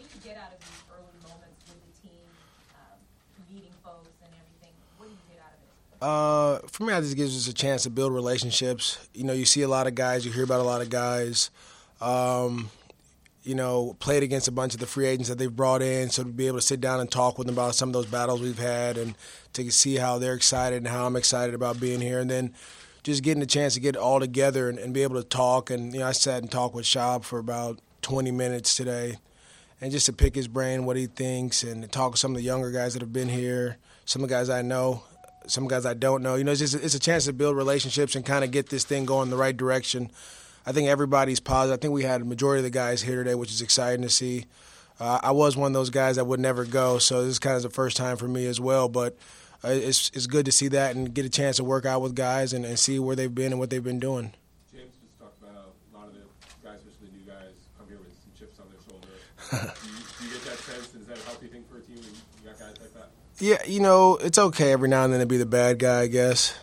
do you get out of these early moments with the team, meeting folks and everything? What do you get out of it? For me, I just gives us a chance to build relationships. You know, you see a lot of guys, you hear about a lot of guys. You know, played against a bunch of the free agents that they've brought in, so to be able to sit down and talk with them about some of those battles we've had and to see how they're excited and how I'm excited about being here. And then just getting the chance to get all together and be able to talk. And, you know, I sat and talked with Shab for about 20 minutes today, and just to pick his brain, what he thinks, and to talk with some of the younger guys that have been here, some of the guys I know, some guys I don't know. You know, it's a chance to build relationships and kind of get this thing going in the right direction. I think everybody's positive. I think we had a majority of the guys here today, which is exciting to see. I was one of those guys that would never go, so this is kind of the first time for me as well. But it's good to see that and get a chance to work out with guys and see where they've been and what they've been doing. James just talked about a lot of the guys, especially the new guys, come here with some chips on their shoulder. do you get that sense? Is that a healthy thing for a team when you got guys like that? Yeah, you know, it's okay every now and then to be the bad guy, I guess.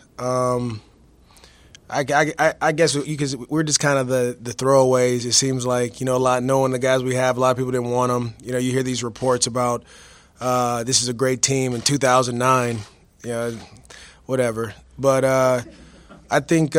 I guess because we're just kind of the throwaways. It seems like, you know, a lot knowing the guys we have, a lot of people didn't want them. You know, you hear these reports about this is a great team in 2009, you know, whatever. But I think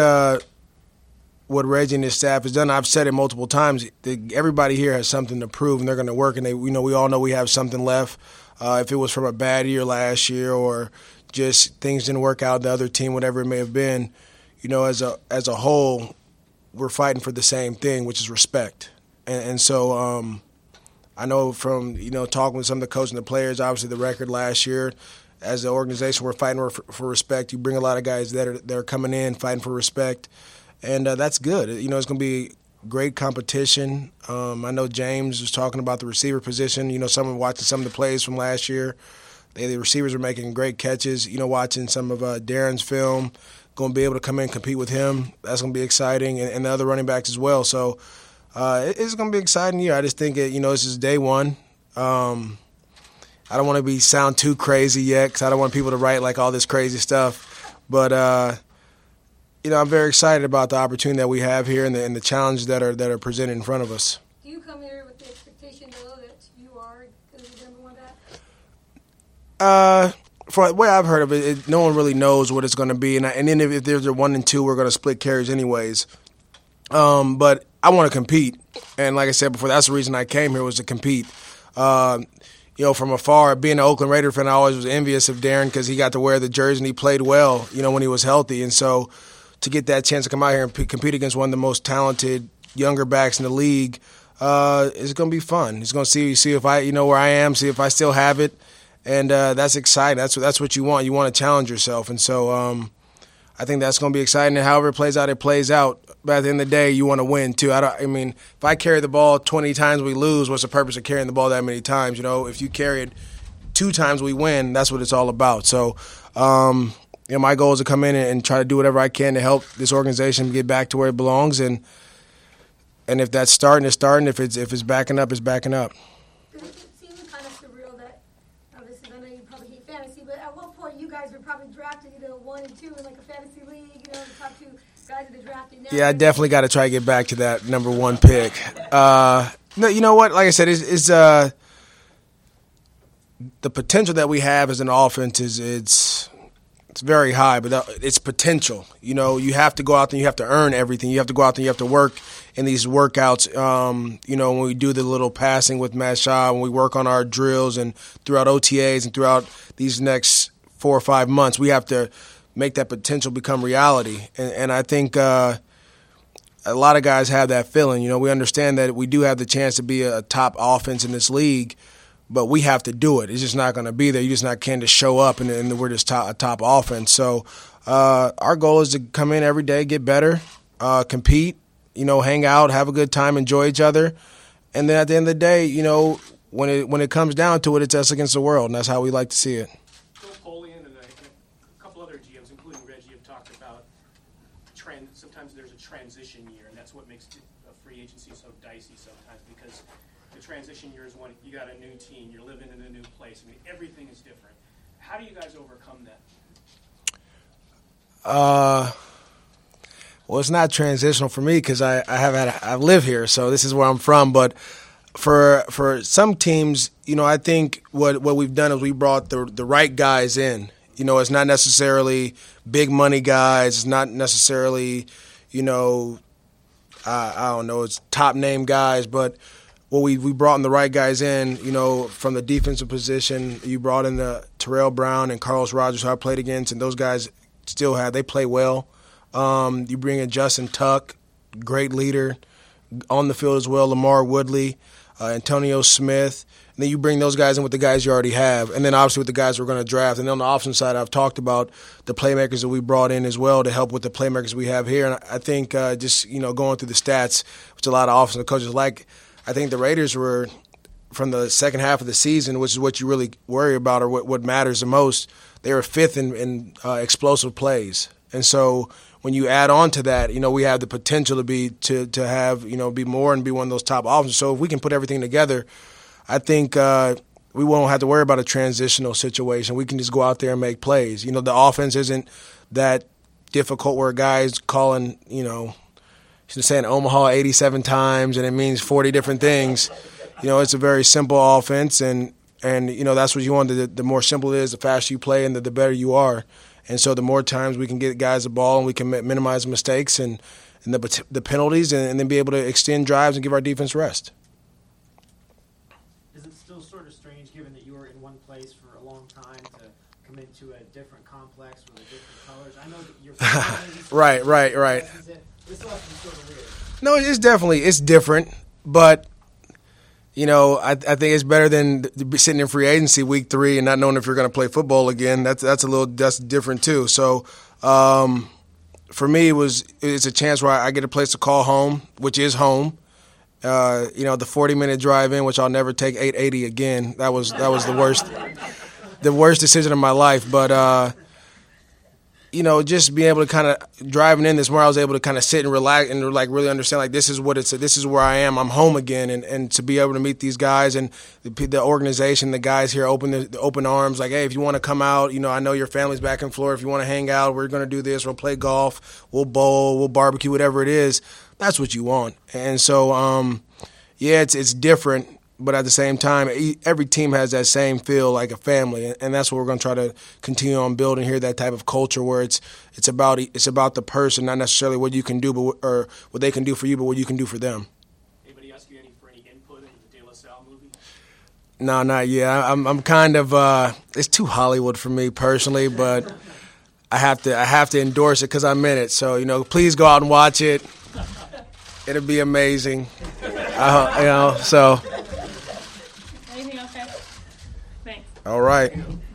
what Reggie and his staff has done, I've said it multiple times, everybody here has something to prove, and they're going to work, and we all know we have something left. If it was from a bad year last year or just things didn't work out, the other team, whatever it may have been, you know, as a whole, we're fighting for the same thing, which is respect. And so I know from, you know, talking with some of the coaches and the players, obviously the record last year, as an organization, we're fighting for respect. You bring a lot of guys that are coming in, fighting for respect, and that's good. You know, it's going to be great competition. I know James was talking about the receiver position. You know, watching some of the plays from last year, the receivers are making great catches. You know, watching some of Darren's film, going to be able to come in and compete with him. That's going to be exciting, and the other running backs as well. So it's going to be an exciting year. I just think, you know, this is day one. I don't want to sound too crazy yet because I don't want people to write like all this crazy stuff. But, you know, I'm very excited about the opportunity that we have here and the challenges that are presented in front of us. Do you come here with the expectation, though, that you are going to be the number one back? For the way I've heard of it, no one really knows what it's going to be. And then if there's a 1 and 2, we're going to split carries anyways. But I want to compete. And like I said before, that's the reason I came here, was to compete. You know, from afar, being an Oakland Raider fan, I always was envious of Darren because he got to wear the jersey and he played well, you know, when he was healthy. And so to get that chance to come out here and compete against one of the most talented younger backs in the league, it's going to be fun. It's going to see if I, you know, where I am, see if I still have it. And that's exciting. That's what you want. You want to challenge yourself. And so I think that's going to be exciting. And however it plays out, it plays out. But at the end of the day, you want to win, too. I mean, if I carry the ball 20 times, we lose. What's the purpose of carrying the ball that many times? You know, if you carry it 2 times, we win. That's what it's all about. So, you know, my goal is to come in and try to do whatever I can to help this organization get back to where it belongs. And if that's starting, it's starting. If it's backing up, it's backing up. Does it seem kind of surreal that, obviously, I know you probably hate fantasy, but at one point you guys were probably drafted either 1 and 2 in like a fantasy league, you know, the top 2 guys in the draft. Yeah, I definitely got to try to get back to that number 1 pick. No, you know what? Like I said, it's the potential that we have as an offense is it's very high, but it's potential. You know, you have to go out there and you have to earn everything. You have to go out there and you have to work in these workouts. You know, when we do the little passing with Matt Shaw, when we work on our drills and throughout OTAs and throughout these next 4 or 5 months, we have to make that potential become reality. And I think a lot of guys have that feeling. You know, we understand that we do have the chance to be a top offense in this league, but we have to do it. It's just not going to be there. You just not can just show up and we're just a top offense. So our goal is to come in every day, get better, compete, you know, hang out, have a good time, enjoy each other. And then at the end of the day, you know, when it comes down to it, it's us against the world, and that's how we like to see it. Bill Polian and a couple other GMs, including Reggie, have talked about sometimes there's a transition year, and that's what makes a free agency so dicey sometimes, because the transition year is when you got a new team, you're living in a new place. I mean, everything is different. How do you guys overcome that? Well, it's not transitional for me because I live here, so this is where I'm from. But for some teams, I think what we've done is we brought the right guys in. It's not necessarily big money guys. It's not necessarily, I don't know, it's top name guys, but we brought in the right guys in, from the defensive position. You brought in the Terrell Brown and Carlos Rogers, who I played against, and those guys they play well. You bring in Justin Tuck, great leader, on the field as well, Lamar Woodley, Antonio Smith. And then you bring those guys in with the guys you already have, and then obviously with the guys we're going to draft. And then on the offensive side, I've talked about the playmakers that we brought in as well to help with the playmakers we have here. And I think just going through the stats, which a lot of offensive coaches like, I think the Raiders were, from the second half of the season, which is what you really worry about or what matters the most, they were fifth in explosive plays. And so when you add on to that, we have the potential to have be more and be one of those top offenses. So if we can put everything together, I think we won't have to worry about a transitional situation. We can just go out there and make plays. The offense isn't that difficult where a guy's calling, she's saying Omaha 87 times and it means 40 different things. It's a very simple offense, and that's what you want. The more simple it is, the faster you play and the better you are. And so the more times we can get guys the ball and we can minimize mistakes and the penalties and then be able to extend drives and give our defense rest. Is it still sort of strange, given that you were in one place for a long time, to come into a different complex with different colors? I know that you're Right. This must be sort of weird. No, it's different, but I think it's better than sitting in free agency week 3 and not knowing if you're going to play football again. That's different too. So for me, it's a chance where I get a place to call home, which is home. The 40-minute drive in, which I'll never take 880 again. That was the worst decision of my life. But just being able to kind of driving in this morning, I was able to kind of sit and relax and really understand this is this is where I am. I'm home again, and to be able to meet these guys and the organization, the guys here open arms. Hey, if you want to come out, I know your family's back in Florida. If you want to hang out, we're going to do this. We'll play golf. We'll bowl. We'll barbecue. Whatever it is, that's what you want. And so, it's different. But at the same time, every team has that same feel like a family, and that's what we're going to try to continue on building here. That type of culture where it's about the person, not necessarily what you can do, or what they can do for you, but what you can do for them. Anybody ask you for any input into the De La Salle movie? No, not yet. I'm kind of it's too Hollywood for me personally, but I have to endorse it because I'm in it. So please go out and watch it. It'll be amazing. So. Anything else, guys? Thanks. All right.